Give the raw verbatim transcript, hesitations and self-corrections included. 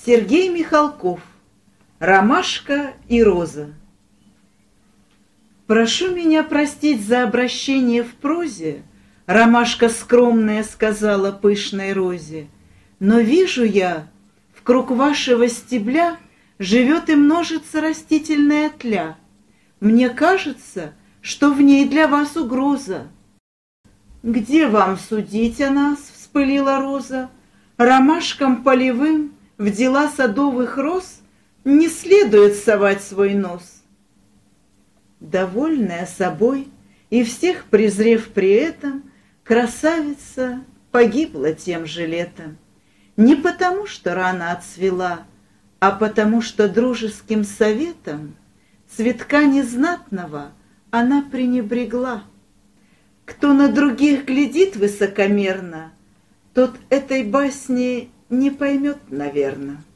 Сергей Михалков. Ромашка и роза. Прошу меня простить за обращение в прозе, ромашка скромная сказала пышной розе, но вижу я, в круг вашего стебля живет и множится растительная тля. Мне кажется, что в ней для вас угроза. Где вам судить о нас, вспылила роза, ромашкам полевым в дела садовых роз не следует совать свой нос. Довольная собой и всех презрев при этом, красавица погибла тем же летом. Не потому, что рано отцвела, а потому, что дружеским советом цветка незнатного она пренебрегла. Кто на других глядит высокомерно, тот этой басни не поймет, наверно.